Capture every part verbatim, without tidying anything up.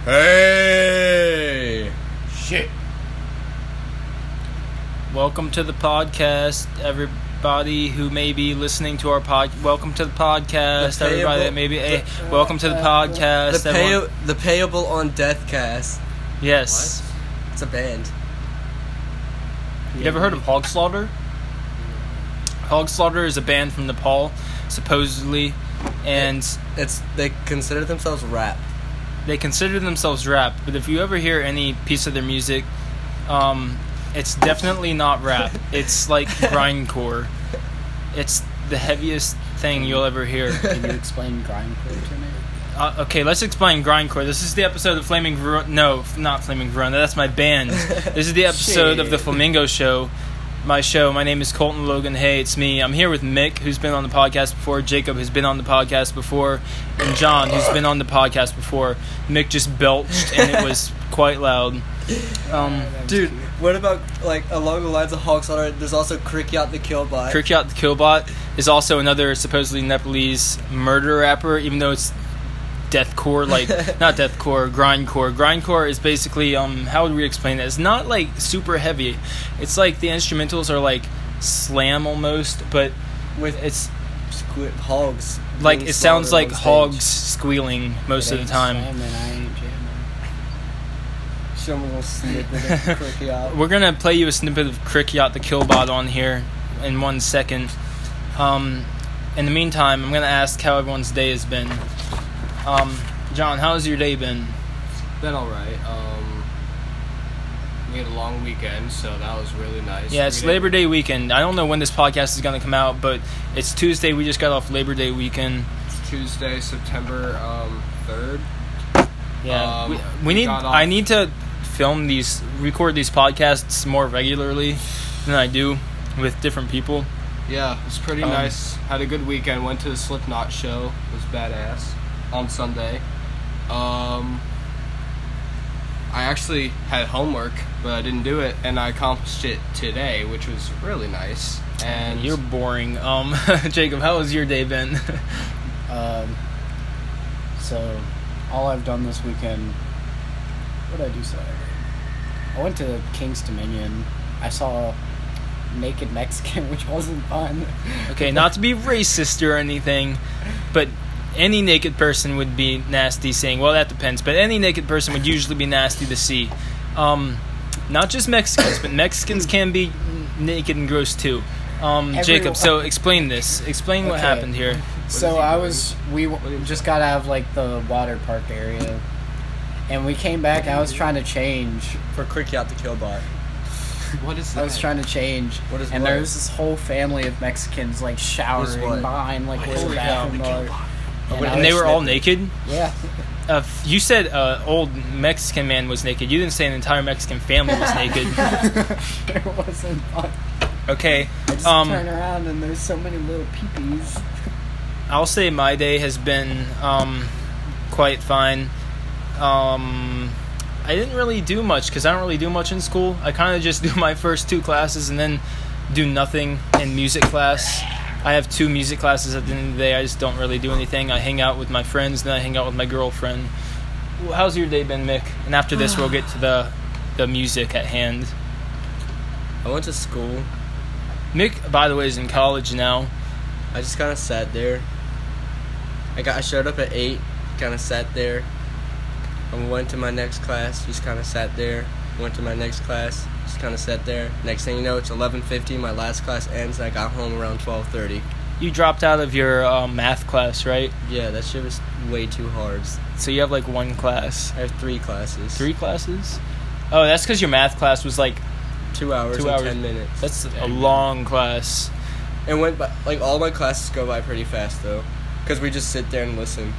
Hey! Shit. Welcome to the podcast, everybody who may be listening to our pod. Welcome to the podcast, The payable- everybody that may be. the- Hey, welcome to the podcast. The, pay- everyone. the Payable on Deathcast. Yes. What? It's a band. You ever heard of Hog Slaughter? Hog Slaughter is a band from Nepal, supposedly, and It's they consider themselves rap. they consider themselves rap. But if you ever hear any piece of their music, um, it's definitely not rap. It's like grindcore. It's the heaviest thing you'll ever hear. Can you explain grindcore to me? Uh, okay, let's explain grindcore. This is the episode of Flaming Verona. No, not Flaming Verona. That's my band. This is the episode of the Flamingo Show. My show. My name is Colton Logan. Hey, it's me. I'm here with Mick, who's been on the podcast before. Jacob has been on the podcast before, and John, who's been on the podcast before. Mick just belched, and it was quite loud. Um, Dude, what about, like, along the lines of Hog Slaughter, there's also Krikyat the Killbot. Krikyat the Killbot is also another supposedly Nepalese murder rapper, even though it's deathcore, like, not deathcore, grindcore. Grindcore is basically, um, how would we explain it? It's not, like, super heavy. It's like the instrumentals are, like, slam almost, but With it's, squi- hogs. like, being it sounds slaughtered like on hogs stage. squealing most of the time. Slamming, I ain't jamming. Show me a little snippet of Krikyat. We're gonna play you a snippet of Krikyat the Killbot on here in one second. Um, in the meantime, I'm gonna ask how everyone's day has been. Um, John, how has your day been? Been alright. Um, we had a long weekend, so that was really nice. Yeah, it's We didn't- Labor Day weekend. I don't know when this podcast is gonna come out, but it's Tuesday. We just got off Labor Day weekend. It's Tuesday, September um, third. Yeah, Um, we, we we need. got off- I need to film these, record these podcasts more regularly than I do with different people. Yeah, it was pretty Um, nice. Had a good weekend. Went to the Slipknot show. It was badass on Sunday. Um, I actually had homework, but I didn't do it, and I accomplished it today, which was really nice. And You're boring. Um, Jacob, how has your day been? Um, so, all I've done this weekend, what did I do Saturday? I went to King's Dominion. I saw Naked Mexican, which wasn't fun. Okay, not to be racist or anything, but any naked person would be nasty saying, well, that depends, but any naked person would usually be nasty to see. Um, not just Mexicans, but Mexicans can be naked and gross too. Um, Everyone- Jacob, so explain this. Explain what Okay. happened here. So I was, we w- just got out of like the water park area, and we came back. I was trying to change. For Krikyat the Killbot. what is that? I was trying to change, What is and what? there was this whole family of Mexicans like showering what? behind like where the Holy bathroom cow. was. What- I And they was were all snipping. naked? Yeah. Uh, f- you said uh, old Mexican man was naked. You didn't say an entire Mexican family was naked. It wasn't fun. Okay. I just Um, turn around and there's so many little peepees. I'll say my day has been um, quite fine. Um, I didn't really do much because I don't really do much in school. I kind of just do my first two classes and then do nothing in music class. I have two music classes at the end of the day. I just don't really do anything. I hang out with my friends, then I hang out with my girlfriend. Well, how's your day been, Mick? And after this, we'll get to the the music at hand. I went to school. Mick, by the way, is in college now. I just kind of sat there. I got. I showed up at eight. Kind of sat there. I went to my next class. Just kind of sat there. Went to my next class. Just kind of sat there. Next thing you know, it's eleven fifty. My last class ends. And I got home around twelve thirty. You dropped out of your uh, math class, right? Yeah, that shit was way too hard. So you have like one class. I have three classes. Three classes? Oh, that's because your math class was like, Two hours Two and hours. ten minutes. that's a long class. And went by, like all my classes go by pretty fast though, because we just sit there and listen.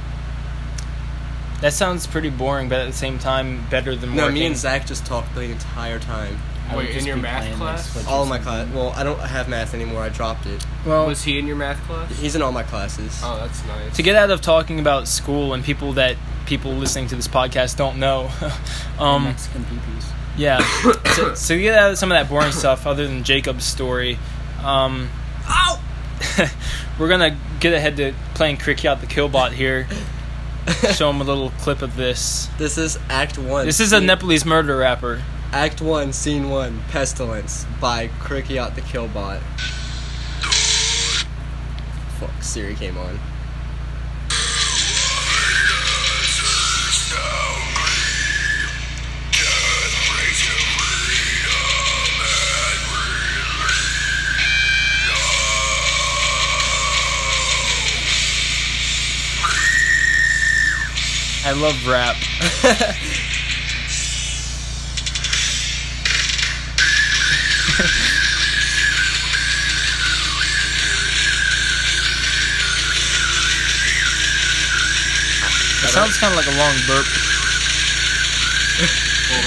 That sounds pretty boring, but at the same time, better than No, working. me and Zach just talked the entire time. I would Wait, in just your be math playing class? Switch All or of my something. class. Well, I don't have math anymore. I dropped it. Well, Was he in your math class? He's in all my classes. Oh, that's nice. to get out of talking about school and people that people listening to this podcast don't know, um, Mexican peepees. yeah. so, so to get out of some of that boring stuff, other than Jacob's story, um, ow! we're gonna get ahead to playing Krikyat the Killbot here. show him a little clip of this. This is Act One. This is a Scene- Nepalese murder rapper. Act One, Scene One, Pestilence by Cricket the Killbot. Fuck, Siri came on. I love rap. It sounds kind of like a long burp. Well,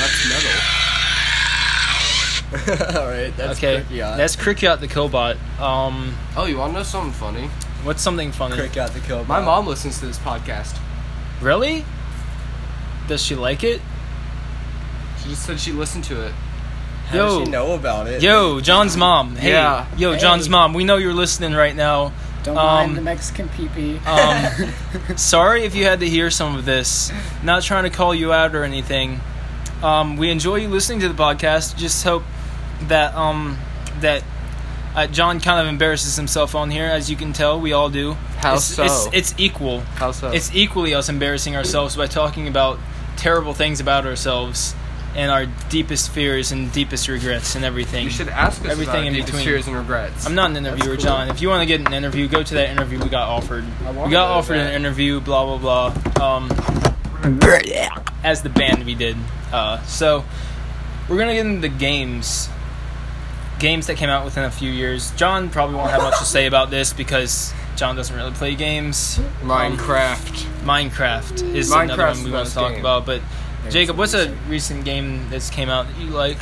that's metal. Alright, that's Okay, Cricket. that's Cricket the Killbot. Um, Oh, you want to know something funny? what's something funny? Cricket the Killbot. My mom listens to this podcast. Really? Does she like it? She just said she listened to it. How Yo. does she know about it? Yo, John's mom. Hey, Yeah. yo, Hey. John's mom. We know you're listening right now. Don't Um, mind the Mexican pee-pee. Um, sorry if you had to hear some of this. Not trying to call you out or anything. Um, we enjoy you listening to the podcast. Just hope that um, that uh, John kind of embarrasses himself on here, as you can tell. We all do. How it's, so? It's, it's equal. How so? It's equally us embarrassing ourselves by talking about terrible things about ourselves and our deepest fears and deepest regrets and everything. You should ask us Everything about in deepest between. fears and regrets. I'm not an interviewer, cool. John. If you want to get an interview, go to that interview we got offered. I We wanna got go to offered that. an interview, blah, blah, blah. Um, as the band we did. Uh, so, we're going to get into the games. Games that came out within a few years. John probably won't have much to say about this because John doesn't really play games. Minecraft. Um, Minecraft is another Minecraft's one we the want best to talk game. about. But, There's Jacob, a what's a recent- recent game that's came out that you like?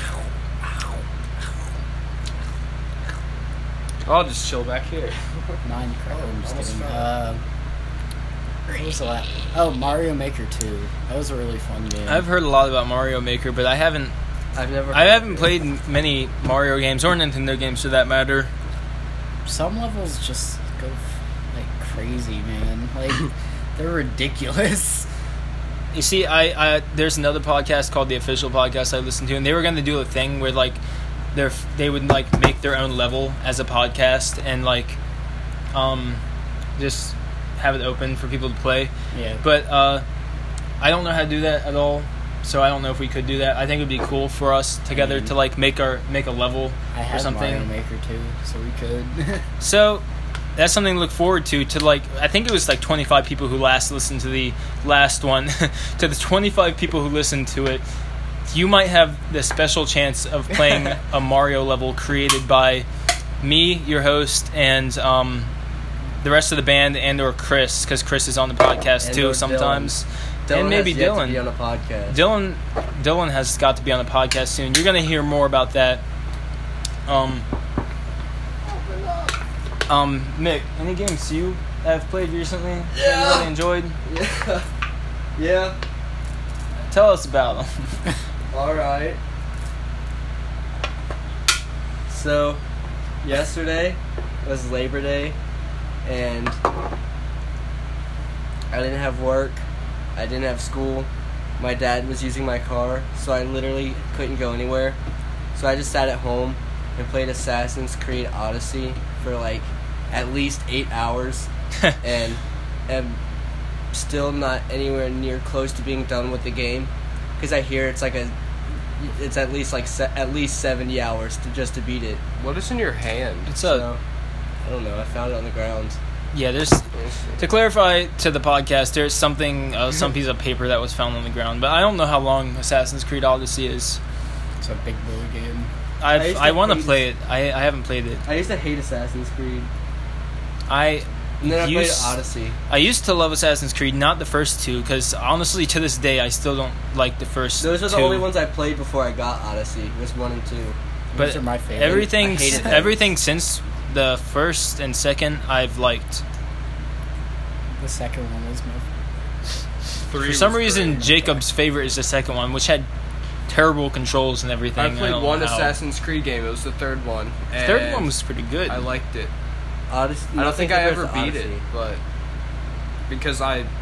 I'll just chill back here. Minecraft. I'm just Almost kidding. fell. Uh, what was the last? Oh, Mario Maker two. That was a really fun game. I've heard a lot about Mario Maker, but I haven't I've never. I heard haven't of it. played many Mario games or Nintendo games for that matter. Some levels just go f- like crazy, man. Like they're ridiculous. You see, I, I there's another podcast called The Official Podcast I listened to, and they were going to do a thing where like they they would like make their own level as a podcast and like um just have it open for people to play. Yeah. But uh, I don't know how to do that at all, so I don't know if we could do that. I think it would be cool for us together mean- to like make our make a level I or had something. Mario Maker two, so we could. So that's something to look forward to. To like, I think it was like twenty-five people who last listened to the last one. To the twenty-five people who listened to it, you might have the special chance of playing a Mario level created by me, your host, and um, the rest of the band, and or Chris, because Chris is on the podcast And too or sometimes. Dylan and maybe has yet Dylan. to be on a podcast. Dylan, Dylan has got to be on the podcast soon. You're gonna hear more about that. Um, um, Mick, any games you have played recently that you Yeah. really enjoyed? Yeah. Yeah. Tell us about them. All right. So, yesterday was Labor Day, and I didn't have work. I didn't have school. My dad was using my car, so I literally couldn't go anywhere. So I just sat at home and played Assassin's Creed Odyssey for like at least eight hours, and am still not anywhere near close to being done with the game, because I hear it's like a, it's at least like se- at least seventy hours to just to beat it. What is in your hand? It's a So I don't know. I found it on the ground. yeah. There's to clarify to the podcast. There's something, uh, some piece of paper that was found on the ground, but I don't know how long Assassin's Creed Odyssey is. It's a big boy game. I I used to I want to hate- play it. I I haven't played it. I used to hate Assassin's Creed, I and then I played used- Odyssey. I used to love Assassin's Creed, not the first two, because honestly, to this day, I still don't like the first Those are the two. only ones I played before I got Odyssey. Was one and two. But Those are my favorite. everything, I hated those. everything since the first and second, I've liked. The second one was my. For some reason, Jacob's favorite is the second one, which had terrible controls and everything. I I played don't one know how. Assassin's Creed game. It was the third one. The third and one was pretty good. I liked it. Odyssey. I don't think I compares ever to beat it, Odyssey. but because I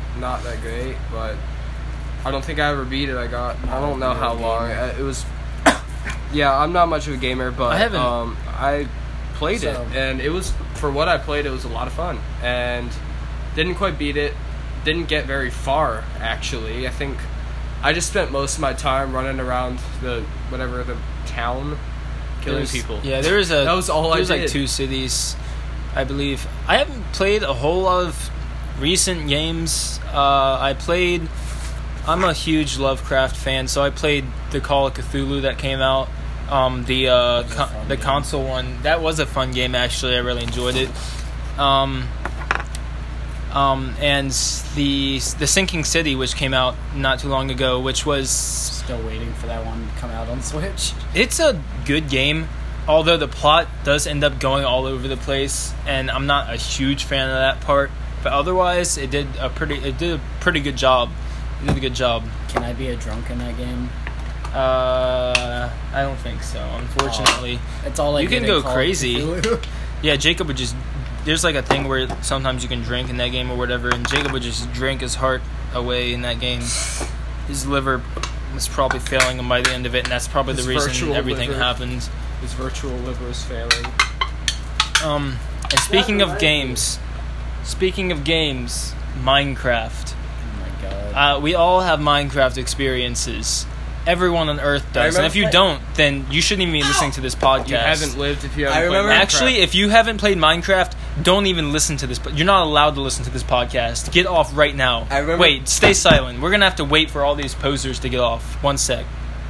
not that great, but I don't think I ever beat it. I got I don't know how long I, it was. Yeah, I'm not much of a gamer, but I haven't- um, I played So- it, and it was for what I played. It was a lot of fun, and didn't quite beat it. Didn't get very far, actually. I think I just spent most of my time running around the whatever the town, killing There's- people. Yeah, there was a. That was all I There's like did. two cities, I believe. I haven't played a whole lot of recent games. Uh, I played. I'm a huge Lovecraft fan, so I played the Call of Cthulhu that came out. Um, the uh, That was a co- fun the game. console one, that was a fun game. Actually, I really enjoyed it. Um, um, and the the Sinking City, which came out not too long ago, which was Still waiting for that one to come out on Switch. it's a good game, although the plot does end up going all over the place, and I'm not a huge fan of that part. But otherwise, it did a pretty it did a pretty good job. It did a good job. Can I be a drunk in that game? Uh, I don't think so, unfortunately. It's all I You did can in go Call of crazy. Cthulhu. Yeah, Jacob would just. There's like a thing where sometimes you can drink in that game or whatever, and Jacob would just drink his heart away in that game. His liver was probably failing him by the end of it, and that's probably His the reason virtual everything liver. happened. His virtual liver is failing. Um, and speaking of games, speaking of games, Minecraft. Oh my god. Uh, we all have Minecraft experiences. Everyone on Earth does, and remember if you play- don't, then you shouldn't even be listening to this podcast. You haven't lived if you haven't I played remember- Minecraft. Actually, if you haven't played Minecraft, don't even listen to this. But you're not allowed to listen to this podcast. Get off right now. I remember- Wait, stay silent. We're gonna have to wait for all these posers to get off. One sec.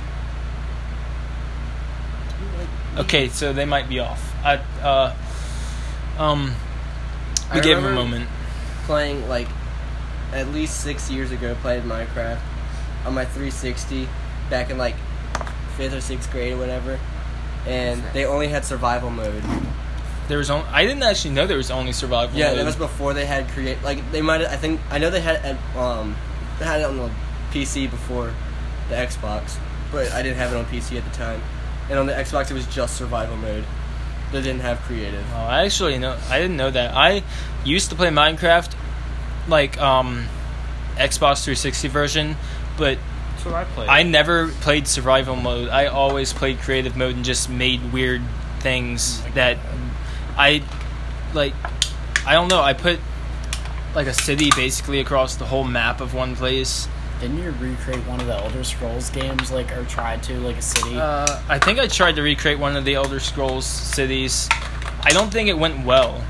Okay, so they might be off. I uh, um, we I gave them a remember- moment. Playing like at least six years ago, played Minecraft on my three sixty back in like fifth or sixth grade or whatever, and they only had survival mode. There was only, I didn't actually know there was only survival. Yeah, mode. that was before they had create. Like they might. I think I know they had it at, um they had it on the P C before the Xbox, but I didn't have it on P C at the time. And on the Xbox, it was just survival mode. They didn't have creative. Oh, I actually know. I didn't know that. I used to play Minecraft, like um, Xbox three sixty version, but That's what I played. I never played survival mode. I always played creative mode and just made weird things that I like. I don't know. I put like a city basically across the whole map of one place. Didn't you recreate one of the Elder Scrolls games, like, or tried to, like a city? Uh, I think I tried to recreate one of the Elder Scrolls cities. I don't think it went well.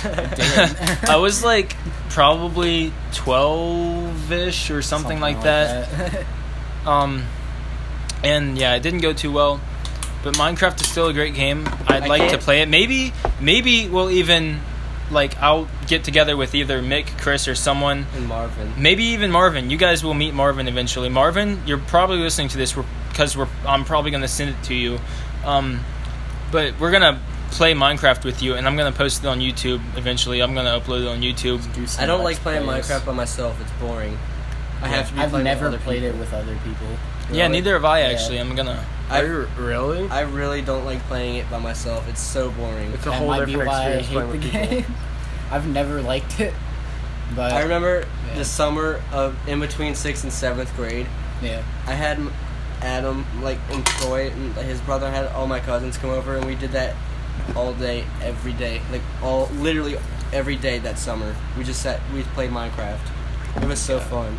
I was like probably twelve-ish or something, like, that. that. Um, and yeah, it didn't go too well. But Minecraft is still a great game. I'd I like to can't- play it. Maybe, maybe we'll even like I'll get together with either Mick, Chris, or someone. And Marvin. Maybe even Marvin. You guys will meet Marvin eventually. Marvin, you're probably listening to this because we're I'm probably gonna send it to you. Um, but we're gonna play Minecraft with you, and I'm gonna post it on YouTube eventually. I'm gonna upload it on YouTube. Do some I don't Let's like playing plays. Minecraft by myself. It's boring. I have to be I've playing never with other played people. it with other people. Yeah, Really? neither have I Yeah. actually. I'm gonna. I, Are you really? I really don't like playing it by myself. It's so boring. It's a That whole might be different why I experience playing hate with the people. game. I've never liked it, but I remember Yeah. the summer of in between sixth and seventh grade. yeah, I had m- Adam, like, and Troy, and his brother had all my cousins come over, and we did that all day, every day. Like, all, literally every day that summer. We just sat, we played Minecraft. It was so fun.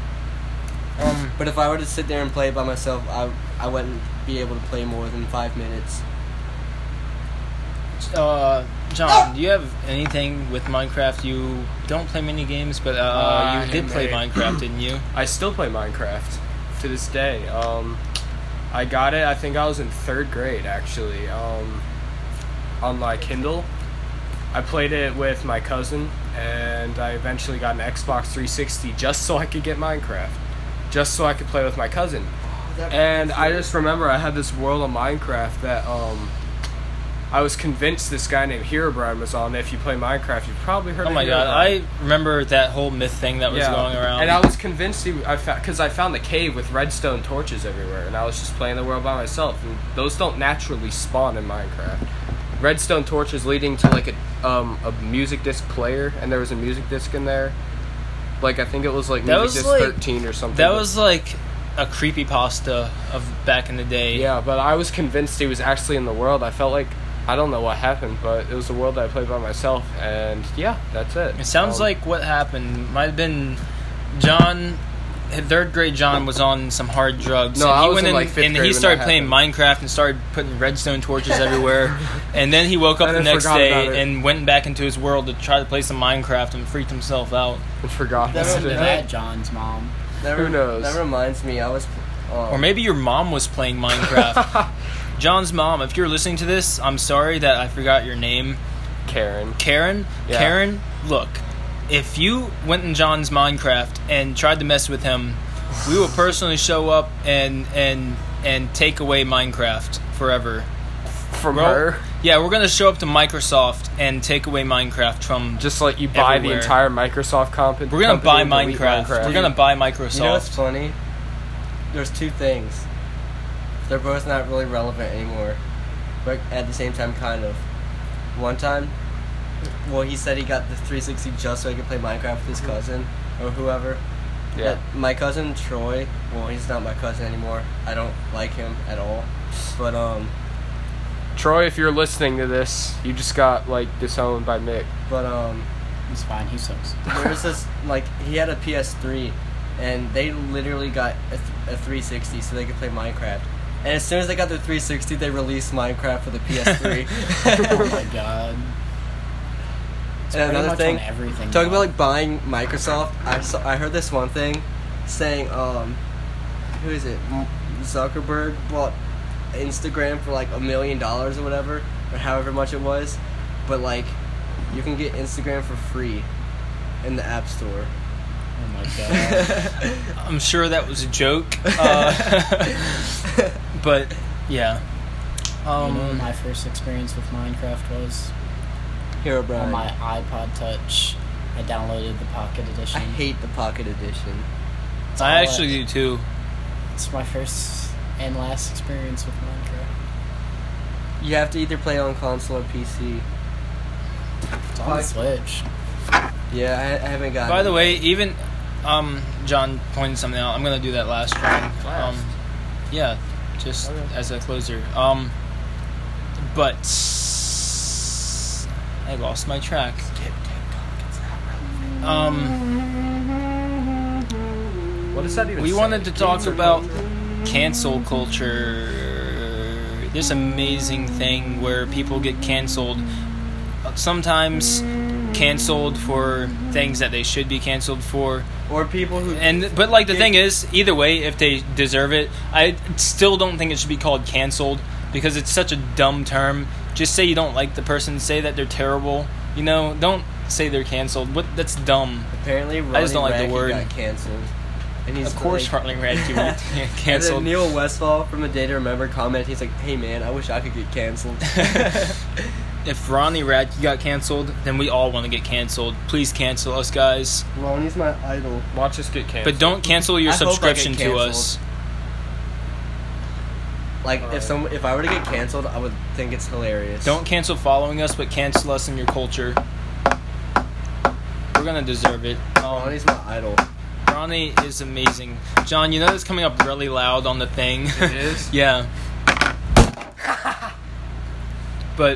Um, But if I were to sit there and play it by myself, I, I wouldn't be able to play more than five minutes. Uh, John, do you have anything with Minecraft? You don't play many games, but uh, Uh, you did play hey. Minecraft, didn't you? I still play Minecraft to this day. Um, I got it. I think I was in third grade actually. Um, on my Kindle, I played it with my cousin, and I eventually got an Xbox three sixty just so I could get Minecraft, just so I could play with my cousin. And I just remember I had this world of Minecraft that um, I was convinced this guy named Herobrine was on. If you play Minecraft, you've probably heard Oh of my god, Herobrine. I remember that whole myth thing that was going around. And I was convinced he, I found, because I found the cave with redstone torches everywhere, and I was just playing the world by myself. And those don't naturally spawn in Minecraft. Redstone torches leading to like a um a music disc player, and there was a music disc in there. Like I think it was like That Music was Disc like- thirteen or something. That but- was like a creepypasta of back in the day. Yeah, but I was convinced he was actually in the world. I felt like I don't know what happened, but it was a world that I played by myself, and yeah, that's it. It sounds Um, like what happened might have been John. Third grade John was on some hard drugs. No, and I he was went in, in, like, fifth and grade he when started that playing Minecraft and started putting redstone torches everywhere. And then he woke up And the I next forgot day about it. and went back into his world to try to play some Minecraft and freaked himself out. I forgot. That Listen was- to that. that, John's mom. That Who re- knows? That reminds me, I was. Um, Or maybe your mom was playing Minecraft. John's mom, if you're listening to this, I'm sorry that I forgot your name. Karen. Karen, Yeah. Karen, look, if you went in John's Minecraft and tried to mess with him, we will personally show up and and and take away Minecraft forever. From Well, her. Yeah, we're gonna show up to Microsoft and take away Minecraft from. Just like you buy everywhere. the entire Microsoft comp- We're gonna buy company and delete Minecraft. We're gonna buy Microsoft. You know what's funny? There's two things. They're both not really relevant anymore, but at the same time, kind of. One time, well, he said he got the three sixty just so he could play Minecraft with his cousin or whoever. Yeah. But my cousin Troy, well, he's not my cousin anymore. I don't like him at all. But um, Troy, if you're listening to this, you just got like disowned by Mick. but um, He's fine. He sucks. there was this like he had a P S three, and they literally got a, th- a three sixty so they could play Minecraft. And as soon as they got their three sixty, they released Minecraft for the P S three. Oh my god. It's And pretty another much thing, on everything. talking now. about like buying Microsoft, I saw, I heard this one thing saying um, who is it? M- Zuckerberg bought Instagram for like a million dollars or whatever, or however much it was, but like you can get Instagram for free in the App Store. Oh my god. I'm sure that was a joke, uh, but yeah. Um, you know what my first experience with Minecraft was? Hero On Brian. my iPod Touch, I downloaded the Pocket Edition. I hate the Pocket Edition. It's I all actually do too. It's my first and last experience with Minecraft. You have to either play on console or P C. It's on Like- the Switch. Yeah, I, I haven't gotten. By the way, even um, John pointed something out. I'm gonna do that last round. Um, Last? yeah, just Okay. as a closer. Um, but I lost my track. Um, What does that even we say? wanted to talk about cancel culture. This amazing thing where people get canceled. Sometimes canceled for things that they should be canceled for. or people who And but like the thing is, either way, if they deserve it, I still don't think it should be called canceled because it's such a dumb term. Just say you don't like the person, say that they're terrible. You know, don't say they're canceled. What that's dumb. apparently Ronnie I just don't like the Radke word. got canceled. And he's Of course, like, Ronnie Radke would get And canceled. then Neil Westfall from A Day to Remember comment. He's like, "Hey man, I wish I could get canceled." If Ronnie Radke got canceled, then we all want to get canceled. Please cancel us, guys. Ronnie's my idol. Watch us get canceled. But don't cancel your I hope I get subscription to canceled. us. Like Alright. if some if I were to get canceled, I would think it's hilarious. Don't cancel following us, but cancel us in your culture. We're gonna deserve it. Um, Ronnie's my idol. Ronnie is amazing. John, you know that's coming up really loud on the thing. It is? Yeah. But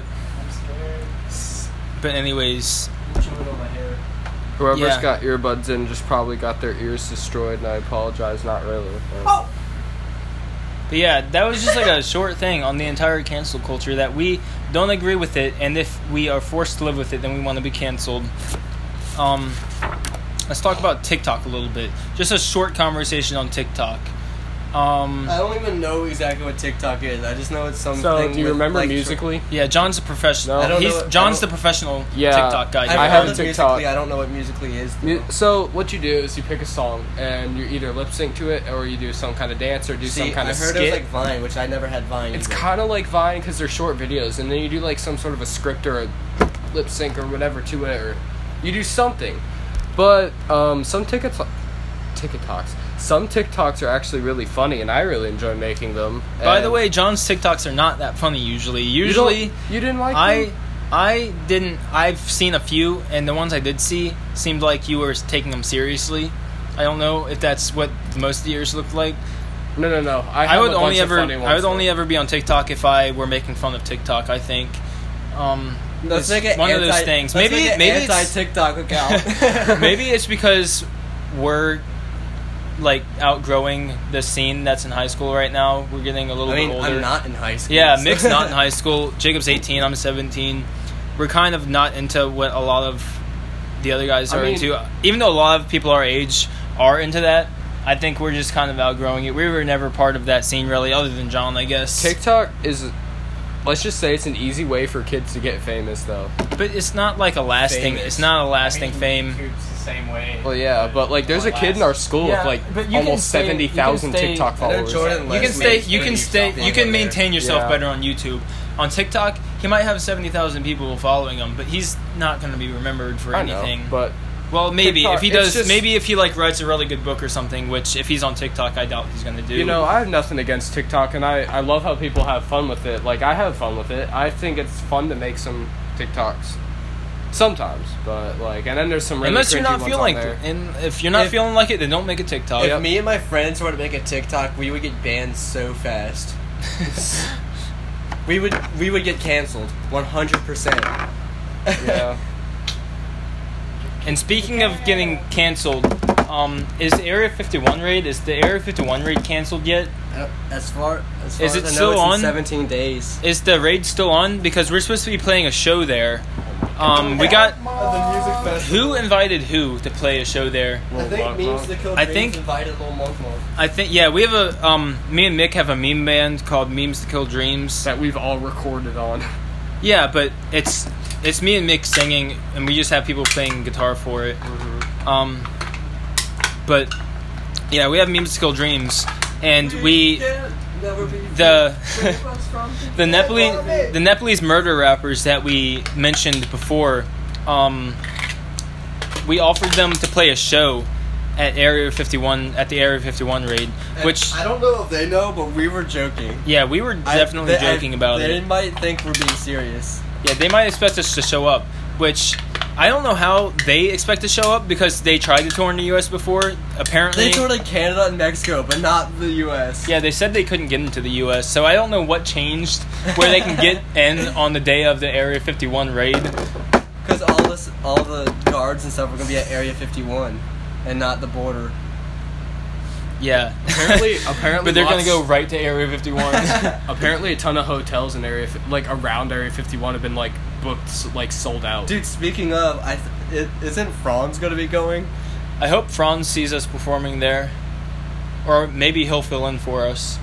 but anyways, Whoever's Yeah. got earbuds in just probably got their ears destroyed, and I apologize. Not really. but yeah, that was just like a short thing on the entire cancel culture that we don't agree with it, and if we are forced to live with it, then we want to be canceled. Um, let's talk about TikTok a little bit. Just a short conversation on TikTok. Um, I don't even know exactly what TikTok is. I just know it's something. So, do you with, remember like, tr- Musically? yeah, John's a professional. No. I don't He's know- I John's don't- the professional Yeah, TikTok guy. I've I here. have heard a of TikTok. Musically. I don't know what Musically is. though. Mu- So what you do is you pick a song and you either lip sync to it or you do some kind of dance or do See, some kind I of heard skit. it was like Vine, which I never had Vine. It's either. kind of like Vine because they're short videos, and then you do like some sort of a script or a lip sync or whatever to it, or you do something. But um, some tickets, TikToks, some TikToks are actually really funny, and I really enjoy making them. By And the way, John's TikToks are not that funny usually. you, Usually, don't- you didn't like I them? I didn't. I've seen a few, and the ones I did see seemed like you were taking them seriously. I don't know if that's what most of yours looked like. No, no, no. I, I have would a only bunch of ever. funny ones, I would though. only ever be on TikTok if I were making fun of TikTok. I think. Um, Let's it's make it one anti- of those things. Let's Maybe make it maybe it's, anti-TikTok account. maybe it's because we're like outgrowing the scene that's in high school right now. We're getting a little I mean, bit older. I'm not in high school. Yeah, so- Mick's not in high school. Jacob's eighteen. I'm seventeen. We're kind of not into what a lot of the other guys I are mean- into. Even though a lot of people our age are into that, I think we're just kind of outgrowing it. We were never part of that scene, really, other than John, I guess. TikTok is, let's just say, it's an easy way for kids to get famous, though. But it's not like a lasting. Famous. It's not a lasting fame. YouTube's the same way. Well, yeah, but like, there's a kid in our school Yeah, with like but you can almost stay- seventy you can thousand stay- TikTok I know followers. Jordan You Less can stay. makes You can really stay. something You can on there. maintain yourself Yeah. better on YouTube. On TikTok, he might have seventy thousand people following him, but he's not going to be remembered for I know, anything. but Well, maybe TikTok, if he it's does, just- maybe if he like writes a really good book or something. Which, if he's on TikTok, I doubt he's gonna do. you know, I have nothing against TikTok, and I I love how people have fun with it. Like, I have fun with it. I think it's fun to make some TikToks sometimes, but like, and then there's some really unless you're cringy not ones feeling, on there. and if you're not If- feeling like it, then don't make a TikTok. If me and my friends were to make a TikTok, we would get banned so fast. we would we would get canceled one hundred percent. Yeah. And speaking of getting canceled, um, is the Area fifty-one raid? Is the Area fifty-one raid canceled yet? As far as far Is it as I know, still it's on? in seventeen days. Is the raid still on? Because we're supposed to be playing a show there. Um, we got the music festival. who invited who to play a show there? I think memes to kill I dreams think- invited Lil Monk Monk. I think yeah, we have a um, me and Mick have a meme band called Memes to Kill Dreams. That we've all recorded on. Yeah, but it's it's me and Mick singing, and we just have people playing guitar for it. Um, but yeah, we have Memes to Kill Dreams, and we the the Nepalese the Nepalese murder rappers that we mentioned before. Um, we offered them to play a show at Area fifty-one at the Area fifty-one raid, which I don't know if they know, but we were joking. yeah, we were I- definitely they- joking I- about they it. might think we're being serious. Yeah, they might expect us to show up, which I don't know how they expect to show up because they tried to tour in the U S before. Apparently, They toured in Canada and Mexico, but not the U S. yeah, they said they couldn't get into the U S. So I don't know what changed where they can get in on the day of the Area fifty-one raid. Because all this, all the guards and stuff are gonna be at Area fifty-one, and not the border. Yeah, Apparently, apparently, but they're gonna lots- go right to Area fifty-one. Apparently, a ton of hotels in area, fi- like around Area fifty-one, have been like booked, s- like sold out. Dude, speaking of, I th- it, isn't Franz gonna be going? I hope Franz sees us performing there, or maybe he'll fill in for us.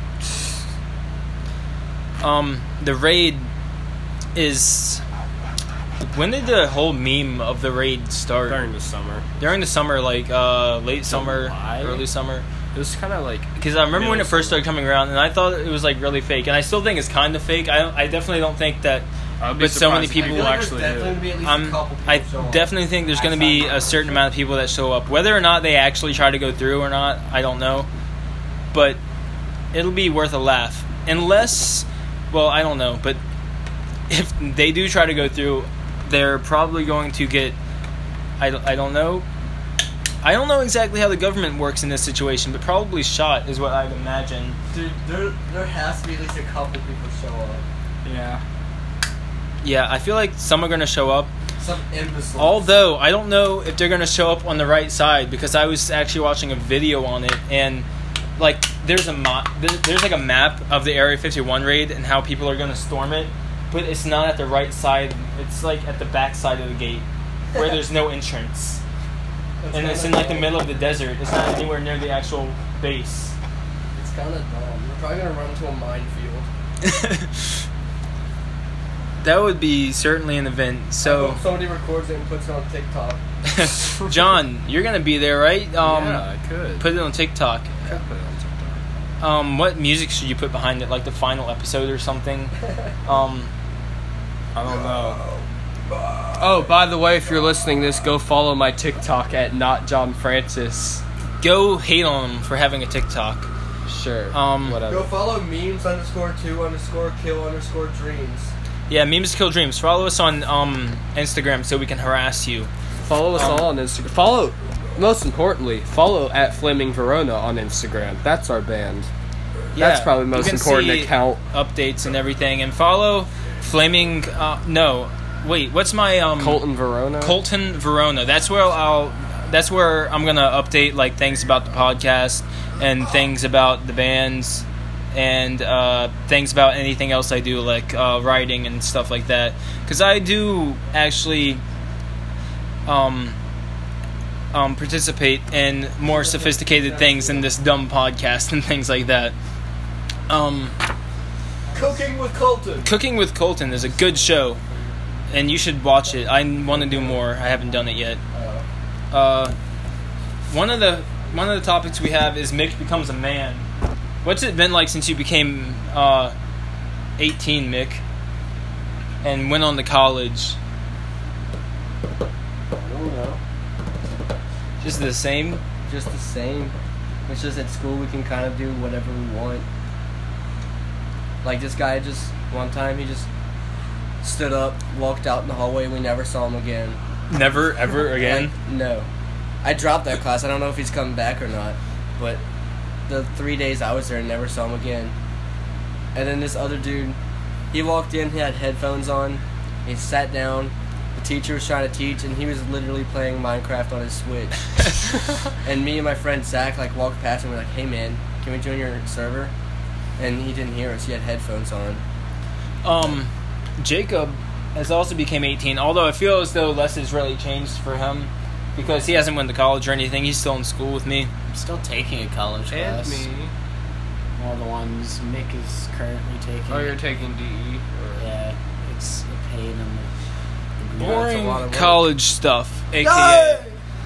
Um, the raid is. When did the whole meme of the raid start? during the summer. During the summer, like uh, late summer, July? early summer. It was kind of like Because I remember when it middle first summer. started coming around, and I thought it was like really fake, and I still think it's kind of fake. I don't, I definitely don't think that. I'd be But so many surprised if people people will actually There's definitely do. gonna be at least Um, a couple people I show up. definitely think there's going to be a certain amount of people that show up, whether or not they actually try to go through or not. I don't know, but it'll be worth a laugh, unless, well, I don't know, but if they do try to go through, they're probably going to get. I, don't- I don't know. I don't know exactly how the government works in this situation, but probably shot is what I'd imagine. Dude, there, there has to be at least a couple people show up. Yeah. Yeah, I feel like some are going to show up. Some imbecile. Although I don't know if they're going to show up on the right side, because I was actually watching a video on it, and like there's a ma- there- there's like a map of the Area fifty-one raid and how people are going to storm it, but it's not at the right side. It's like at the back side of the gate where there's no entrance. It's And it's in kinda like the dumb. middle of the desert. It's not anywhere near the actual base. It's kind of dumb. We're probably gonna run into a minefield. That would be certainly an event. I So, hope somebody records it and puts it on TikTok. John, you're gonna be there, right? Um, yeah, I could. Put it on TikTok. Could put it on TikTok. Um, what music should you put behind it? Like the final episode or something? Um, I don't know. Oh, by the way, if you're listening to this, go follow my TikTok at not John Francis. go hate on him for having a TikTok. Sure. Um, Go Whatever. follow memes underscore two underscore kill underscore dreams. Yeah, Memes Kill Dreams. Follow us on um, Instagram so we can harass you. Follow us Um, all on Instagram. Follow, most importantly, follow at Flaming Verona on Instagram. That's our band. That's Yeah, probably the you most can important see account. Updates and everything. And follow Flaming... Uh, no. Wait, what's my... Um, Colton Verona. Colton Verona. That's where I'll... That's where I'm going to update like things about the podcast and things about the bands and uh, things about anything else I do, like uh, writing and stuff like that. Because I do actually um, um, participate in more sophisticated things in this dumb podcast and things like that. Um, Cooking with Colton. Cooking with Colton is a good show, and you should watch it. I want to do more. I haven't done it yet. Uh, one of the one of the topics we have is Mick becomes a man. What's it been like since you became uh, eighteen, Mick, and went on to college? I don't know. Just the same. Just the same. It's just at school we can kind of do whatever we want. Like this guy just, one time he just stood up, walked out in the hallway, we never saw him again. Never ever again. Like, no. I dropped that class. I don't know if he's coming back or not. But the three days I was there, I never saw him again. And then this other dude, he walked in, he had headphones on, he sat down, the teacher was trying to teach, and he was literally playing Minecraft on his Switch. And me and my friend Zach like walked past and we were like, hey man, can we join your server? And he didn't hear us, he had headphones on. Um, Jacob has also became eighteen, although I feel as though less has really changed for him because he hasn't went to college or anything. He's still in school with me. I'm still taking a college And class. me. One of the ones Mick is currently taking. Oh, you're taking D E? Or... Yeah, it's a pain in the, the Yeah, it's a Boring lot of work. college stuff, aka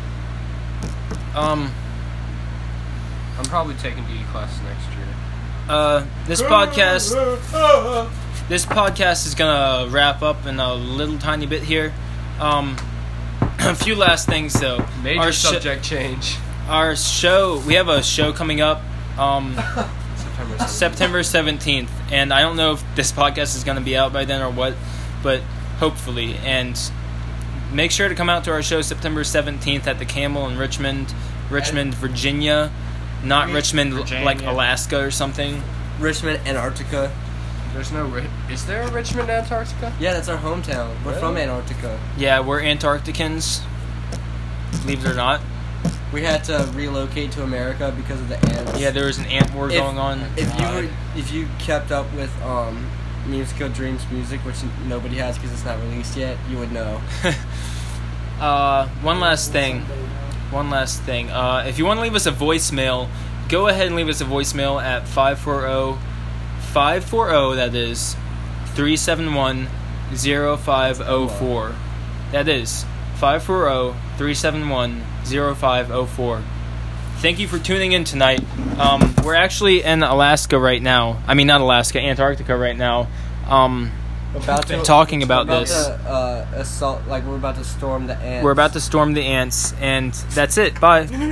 um I'm probably taking D E classes next year. uh this podcast this podcast is gonna wrap up in a little tiny bit here. Um a few last things though. Major Our sh- subject change. Our show, we have a show coming up um September seventeenth. September seventeenth, and I don't know if this podcast is going to be out by then or what, but hopefully. And make sure to come out to our show September seventeenth at the Camel in Richmond, Richmond, Virginia. Not Richmond, Virginia. like Alaska or something. Richmond, Antarctica. There's no... Ri- Is there a Richmond, Antarctica? Yeah, that's our hometown. We're Really? from Antarctica. Yeah, we're Antarcticans, believe it or not. We had to relocate to America because of the ants. Yeah, there was an ant war If- going on. If you God. were, if you kept up with um, Memes Kill Dreams music, which nobody has because it's not released yet, you would know. Uh, one last thing. One last thing. Uh, if you want to leave us a voicemail, go ahead and leave us a voicemail at five four zero, five four zero, that is, three seven one, zero five zero four. That is, five four zero, three seven one, zero five zero four. Thank you for tuning in tonight. Um, we're actually in Alaska right now. I mean, not Alaska, Antarctica right now. Um... About to, talking about we're this. To, uh, assault, like we're about to storm the ants. We're about to storm the ants, and that's it. Bye.